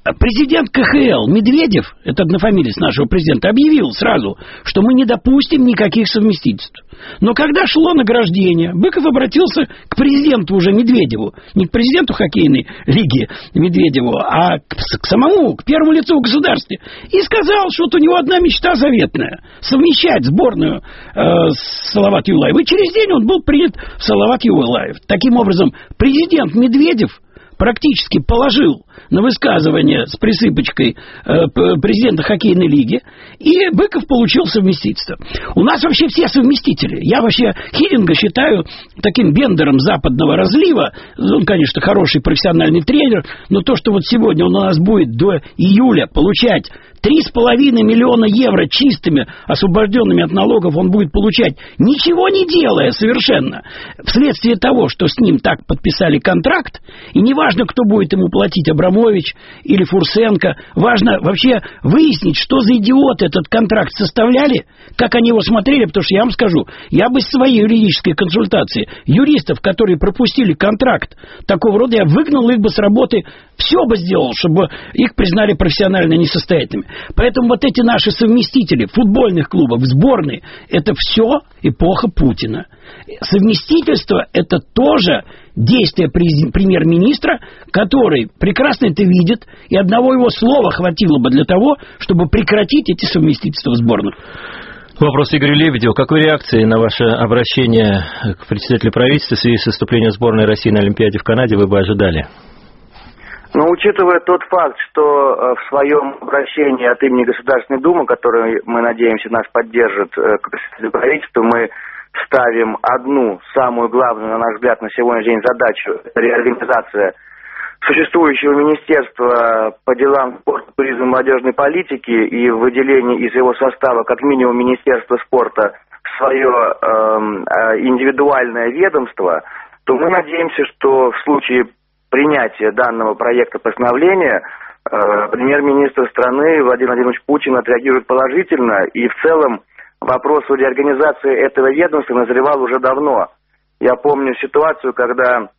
президент ка ха эл Медведев, это однофамилец нашего президента, объявил сразу, что мы не допустим никаких совместительств. Но когда шло награждение, Быков обратился к президенту уже Медведеву, не к президенту хоккейной лиги Медведеву, а к, к самому, к первому лицу в государстве, и сказал, что вот у него одна мечта заветная — совмещать сборную э, с Салават Юлаев. И через день он был принят в Салават Юлаев. Таким образом, президент Медведев практически положил на высказывание с присыпочкой э, президента хоккейной лиги, и Быков получил совместительство. У нас вообще все совместители. Я вообще Хидинга считаю таким Бендером западного разлива. Он, конечно, хороший профессиональный тренер, но то, что вот сегодня он у нас будет до июля получать три с половиной миллиона евро чистыми, освобожденными от налогов, он будет получать, ничего не делая совершенно, вследствие того, что с ним так подписали контракт, и неважно, кто будет ему платить, Абрамович или Фурсенко, важно вообще выяснить, что за идиоты этот контракт составляли, как они его смотрели, потому что я вам скажу, я бы с своей юридической консультации юристов, которые пропустили контракт такого рода, я выгнал их бы с работы, все бы сделал, чтобы их признали профессионально несостоятельными. Поэтому вот эти наши совместители футбольных клубов, сборной, это все эпоха Путина. Совместительство — это тоже действие премьер-министра, который прекрасно это видит, и одного его слова хватило бы для того, чтобы прекратить эти совместительства в сборных. Вопрос Игорю Лебедеву. Какой реакции на ваше обращение к председателю правительства в связи с выступлением сборной России на Олимпиаде в Канаде вы бы ожидали? Но учитывая тот факт, что в своем обращении от имени Государственной Думы, который, мы надеемся, нас поддержит к председателю правительства, мы ставим одну, самую главную, на наш взгляд, на сегодняшний день задачу – это реорганизация существующего Министерства по делам спорта, туризма и молодежной политики и выделение из его состава как минимум Министерства спорта в свое э, индивидуальное ведомство, то мы надеемся, что в случае принятия данного проекта постановления э, премьер-министр страны Владимир Владимирович Путин отреагирует положительно, и в целом вопрос о реорганизации этого ведомства назревал уже давно. Я помню ситуацию, когда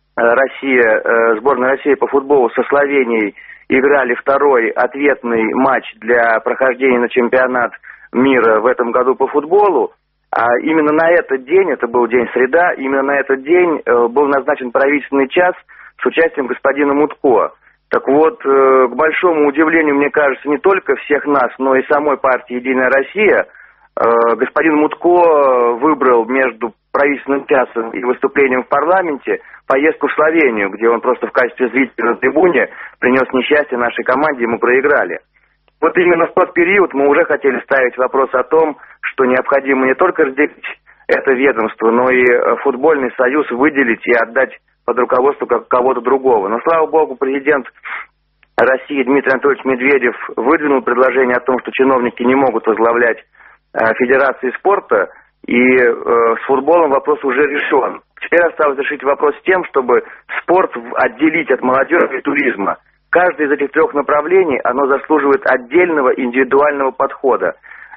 Россия, сборная России по футболу со Словенией играли второй ответный матч для прохождения на чемпионат мира в этом году по футболу. А именно на этот день, это был день среда, именно на этот день был назначен правительственный час с участием господина Мутко. Так вот, к большому удивлению, мне кажется, не только всех нас, но и самой партии «Единая Россия», господин Мутко выбрал между правительственным часом и выступлением в парламенте поездку в Словению, где он просто в качестве зрителя на трибуне принес несчастье нашей команде, и мы проиграли. Вот именно в тот период мы уже хотели ставить вопрос о том, что необходимо не только разделить это ведомство, но и футбольный союз выделить и отдать под руководство кого-то другого. Но, слава богу, президент России Дмитрий Анатольевич Медведев выдвинул предложение о том, что чиновники не могут возглавлять э, Федерации спорта, и э, с футболом вопрос уже решен. Теперь осталось решить вопрос с тем, чтобы спорт отделить от молодежи и туризма. Каждое из этих трех направлений, оно заслуживает отдельного индивидуального подхода.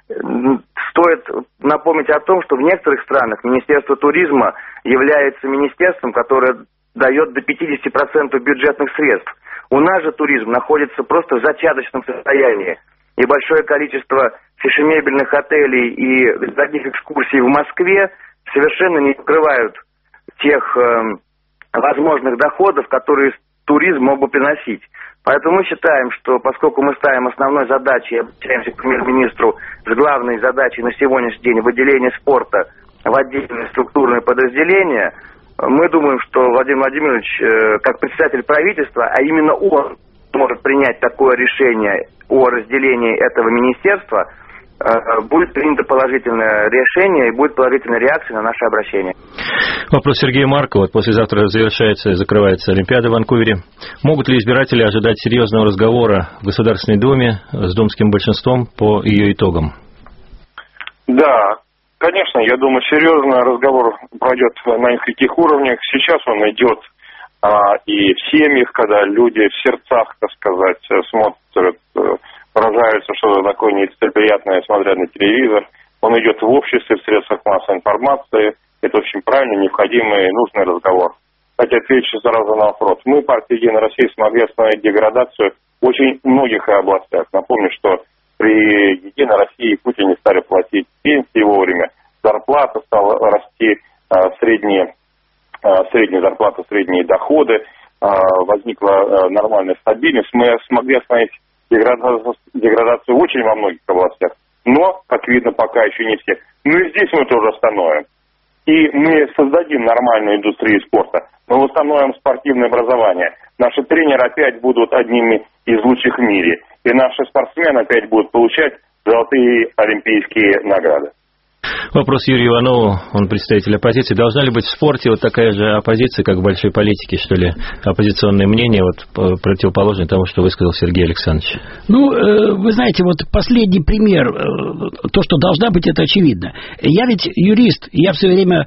Стоит напомнить о том, что в некоторых странах Министерство туризма является министерством, которое дает до пятьдесят процентов бюджетных средств. У нас же туризм находится просто в зачаточном состоянии. И большое количество фешенебельных отелей и дорогих экскурсий в Москве совершенно не покрывают тех э, возможных доходов, которые туризм мог бы приносить. Поэтому мы считаем, что поскольку мы ставим основной задачей, обращаемся к премьер-министру с главной задачей на сегодняшний день выделение спорта в отдельные структурные подразделения, мы думаем, что Владимир Владимирович, э, как председатель правительства, а именно он может принять такое решение о разделении этого министерства, будет принято положительное решение и будет положительная реакция на наше обращение. Вопрос Сергея Маркова. Послезавтра завершается и закрывается Олимпиада в Ванкувере. Могут ли избиратели ожидать серьезного разговора в Государственной Думе с думским большинством по ее итогам? Да, конечно, я думаю, серьезный разговор пройдет на нескольких уровнях. Сейчас он идет а, и в семьях, когда люди в сердцах, так сказать, смотрят, поражаются, что такое нелицеприятное, смотря на телевизор. Он идет в обществе, в средствах массовой информации. Это очень правильный, необходимый и нужный разговор. Кстати, отвечу сразу на вопрос. Мы, партия «Единая Россия», смогли остановить деградацию в очень многих областях. Напомню, что при «Единой России» Путине стали платить пенсии вовремя, зарплата стала расти, средние, средняя зарплата, средние доходы, возникла нормальная стабильность. Мы смогли остановить деградацию, деградацию очень во многих областях, но, как видно, пока еще не все. Но и здесь мы тоже остановим. И мы создадим нормальную индустрию спорта. Мы восстановим спортивное образование. Наши тренеры опять будут одними из лучших в мире. И наши спортсмены опять будут получать золотые олимпийские награды. Вопрос Юрию Иванову, он представитель оппозиции. Должна ли быть в спорте вот такая же оппозиция, как в большой политике, что ли? Оппозиционное мнение, вот противоположное тому, что высказал Сергей Александрович. Ну, вы знаете, вот последний пример, то, что должна быть, это очевидно. Я ведь юрист, я все время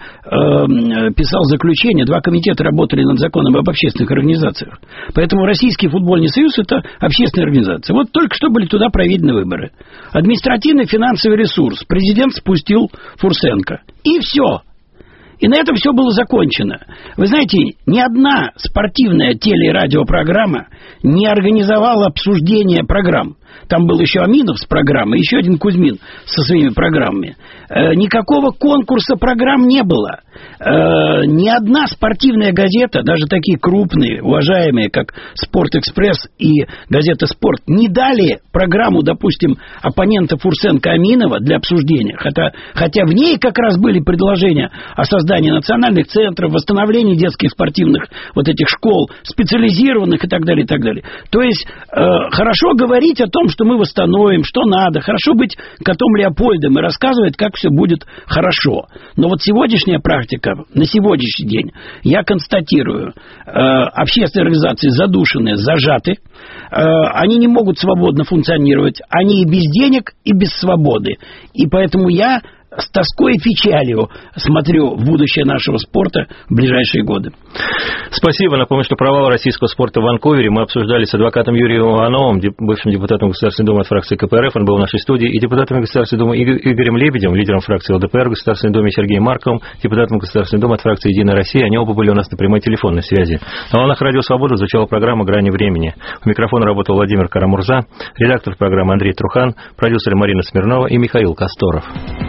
э, писал заключение, два комитета работали над законом об общественных организациях. Поэтому Российский футбольный союз – это общественная организация. Вот только что были туда проведены выборы. Административный финансовый ресурс. Президент спустил Фурсенко. И все. И на этом все было закончено. Вы знаете, ни одна спортивная теле- и радиопрограмма не организовала обсуждение программ. Там был еще Аминов с программой, еще один Кузьмин со своими программами. Э, никакого конкурса программ не было. Э, ни одна спортивная газета, даже такие крупные, уважаемые, как «Спорт-экспресс» и газета «Спорт», не дали программу, допустим, оппонента Фурсенко Аминова для обсуждения. Хотя, хотя в ней как раз были предложения о создании национальных центров, восстановлении детских спортивных вот этих школ, специализированных и так далее, и так далее. То есть, э, хорошо говорить о том, что мы восстановим, что надо. Хорошо быть котом Леопольдом и рассказывать, как все будет хорошо. Но вот сегодняшняя практика, на сегодняшний день, я констатирую, э, общественные организации задушены, зажаты, э, они не могут свободно функционировать, они и без денег, и без свободы. И поэтому я с тоской и печалью смотрю в будущее нашего спорта в ближайшие годы. Спасибо. Напомню, что провал российского спорта в Ванкувере мы обсуждали с адвокатом Юрием Ивановым, бывшим депутатом Государственной Думы от фракции ка пэ эр эф. Он был в нашей студии. И депутатом Государственной Думы Игорем Лебедем, лидером фракции эл дэ пэ эр в Государственной Думе, Сергеем Марковым, депутатом Государственной Думы от фракции «Единая Россия». Они оба были у нас на прямой телефонной связи. На волнах Радио Свобода звучала программа «Грани времени». У микрофона работал Владимир Карамурза, редактор программы Андрей Трухан, продюсер Марина Смирнова и Михаил Косторов.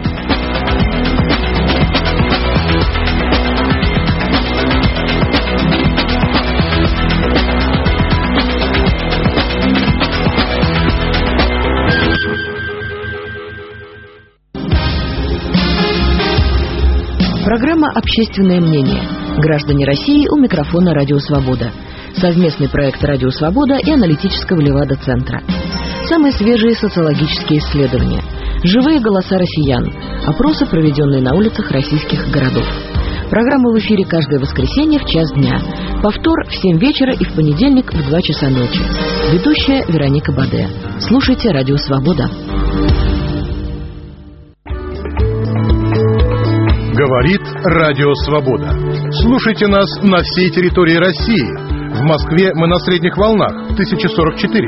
Программа «Общественное мнение». Граждане России у микрофона «Радио Свобода». Совместный проект «Радио Свобода» и аналитического Левада-центра. Самые свежие социологические исследования. Живые голоса россиян. Опросы, проведенные на улицах российских городов. Программа в эфире каждое воскресенье в час дня. Повтор в семь вечера и в понедельник в два часа ночи. Ведущая Вероника Баде. Слушайте «Радио Свобода». Говорит Радио Свобода. Слушайте нас на всей территории России. В Москве мы на средних волнах тысяча сорок четыре.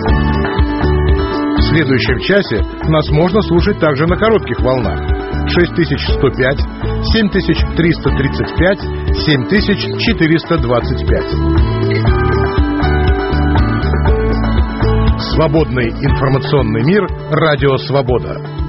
В следующем часе нас можно слушать также на коротких волнах. шесть тысяч сто пять, семь тысяч триста тридцать пять, семь тысяч четыреста двадцать пять. Свободный информационный мир. Радио Свобода.